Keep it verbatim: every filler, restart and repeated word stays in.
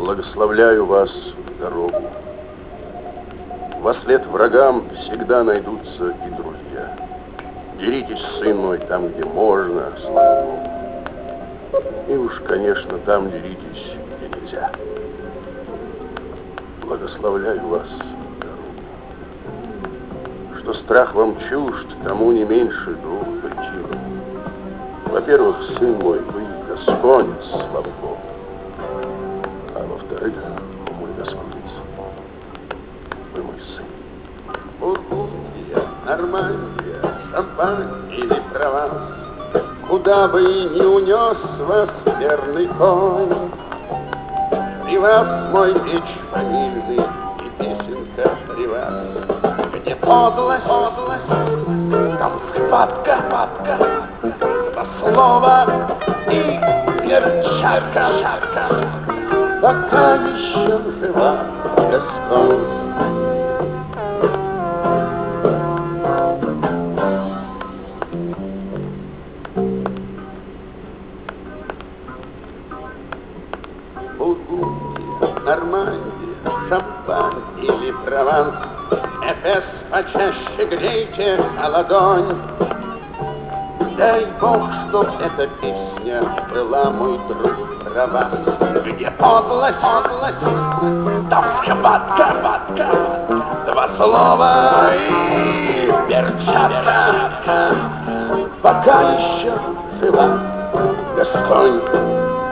Благословляю вас в дорогу. Во след врагам всегда найдутся и друзья. Деритесь, сын мой, там, где можно, слава Богу. И уж, конечно, там деритесь, где нельзя. Благословляю вас в дорогу. Что страх вам чужд, тому не меньше двух причин. Во-первых, сын мой, вы гасконец, слава Богу. А во-вторых, о мой гасконец, вы мой сын. Бургундия, Нормандия, Шампань или Прованс, куда бы ни унес вас верный конь, при вас мой меч фамильный и песенка при вас, где подлость, подлость, там схватка, схватка, два слова и перчатка, пока еще жива Гасконь. Бургундия, Нормандия, Шампань или Прованс, Эфес почаще грейте на ладонь. Дай Бог, чтоб эта песня была, мой друг, про вас. Где подлость, подлость, там схватка, схватка, два слова и перчатка, пока еще жива Гасконь.